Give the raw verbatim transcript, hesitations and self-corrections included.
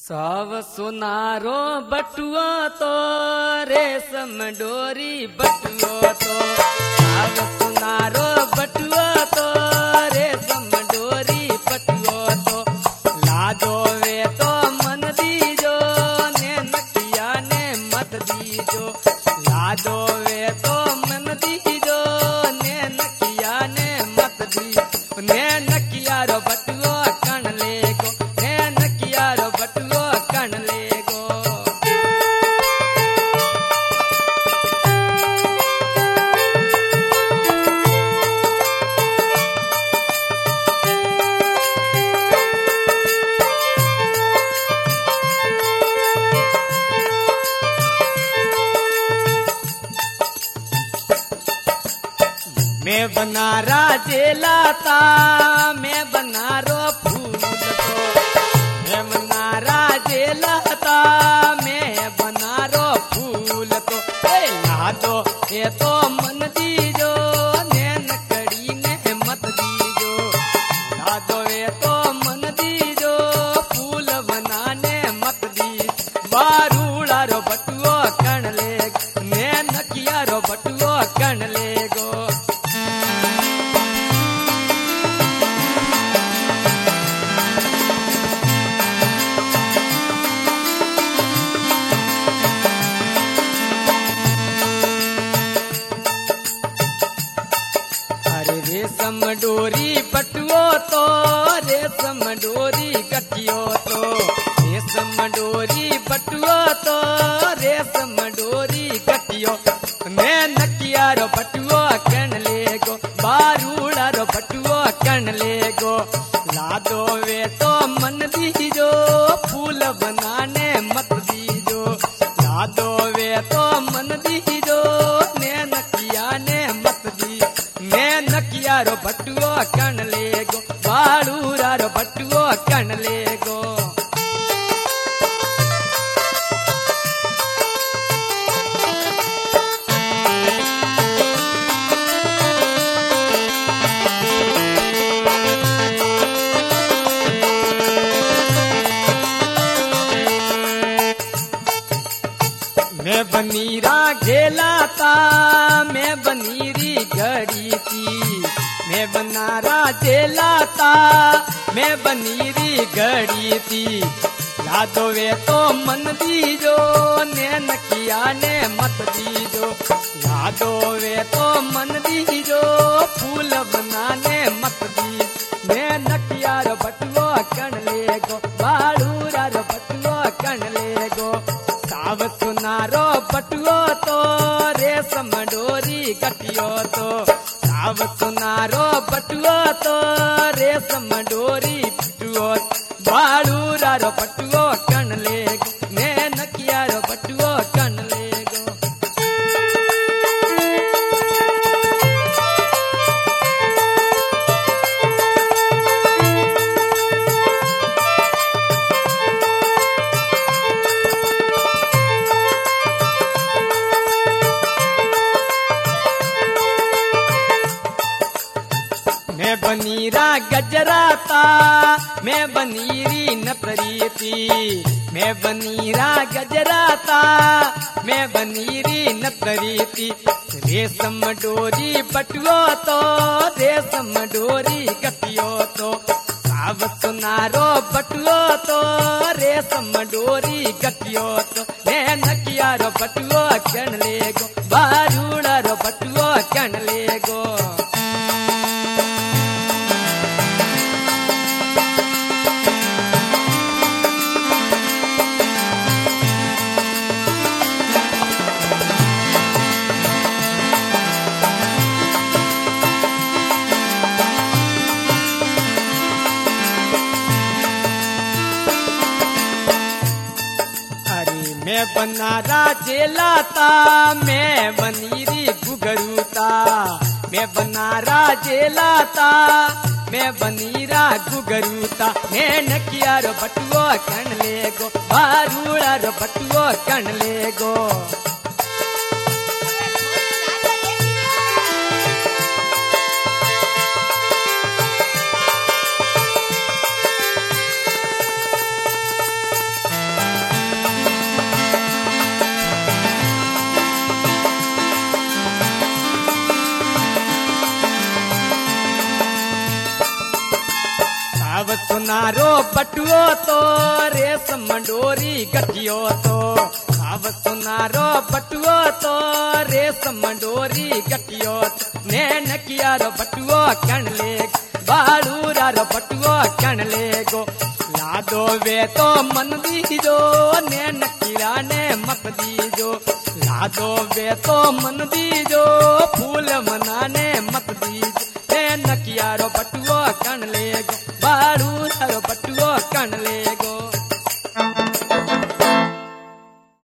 साव सुनारो बटुआ तो रेशम डोरी बटुआ तो साव सुनारो बटुआ तो रेशम डोरी बटुआ तो लादो वे तो मन दीजो ने नकिया ने मत दीजो लादो वे तो मन दीजो ने नकिया ने मत दीजो ने नकिया रो बटुआ कण लेगो ने नकिया रो बटुआ कण लेगो। मैं बना राजेला ता मैं बना रो फूल तो मैं बना राजेला ता मैं बना रो फूल तो ए लादो ये तो मन दीजो ने नकड़ी ने मत दीजो लादो ये तो मन दीजो फूल बनाने मत दी बारूड़ा रो बटुआ कण ले ने नकिया रो बटुआ कण लेगो। रेशम डोरी बटुओ तो रेशम डोरी गठियो तो रेशम डोरी बटुओ तो रेशम डोरी गठियो ने नकिया रो बटुओ कण लेगो बारूड़ा रो बटुओ कण लेगो लादो वे तो मन दीजो फूल बनाने मत दीजो लादो वे तो मन दीजो ने नकिया ने मत दी ने नकिया रो बटुओ कण लेगो बारूड़ा रो बटुओ कण लेगो। मैं बनीरा घेलाता मैं बनीरी घड़ी थी मैं बनारा जेलाता मैं बनीरी घड़ी थी लादो वे तो मन दीजो ने नकिया ने मत दीजो लादो वे तो मन दीजो फूल बनाने मत दी ने नकिया रो बटुआ कण लेगो बारूड़ा रो बटुआ कण लेगो। साव सुनारो बटुओ तो रेशम डोरी गठियो तो साव सुनारो बटुओ तो रेशम डोरी बटुओ बारूड़ा रो बटुओ कण लेगो ने नकिया रो बटुओ कण लेगो। मैं बनीरा गजराता मैं बनीरी नतरी थी मैं बनीरा गजराता मैं बनीरी नतरी थी रेशम डोरी बटुओ तो रेशम डोरी गठियो तो साव सुनारो बटुओ तो रेशम डोरी गठियो तो ने नकिया रो बटुओ कण लेगो बारूड़ा रो बटुओ कण लेगो। मैं बनारा जेलाता मैं बनीरी गुगरूता मैं बनारा जेलाता मैं बनीरा गुगरूता मैं नकिया रो बटुओ कण लेगो बारूड़ा रो बटुओ कण लेगो। सुनारो बटुओ तो रेशम डोरी गठियो तो अब सुनारो बटुओ तो रेशम डोरी गठियो नैन किया रो बटुओ कण ले बालूरा रो बटुओ कण ले गो लादो वे तो मन दीजो नैन किया ने मत दीजो लादो वे तो मन दीजो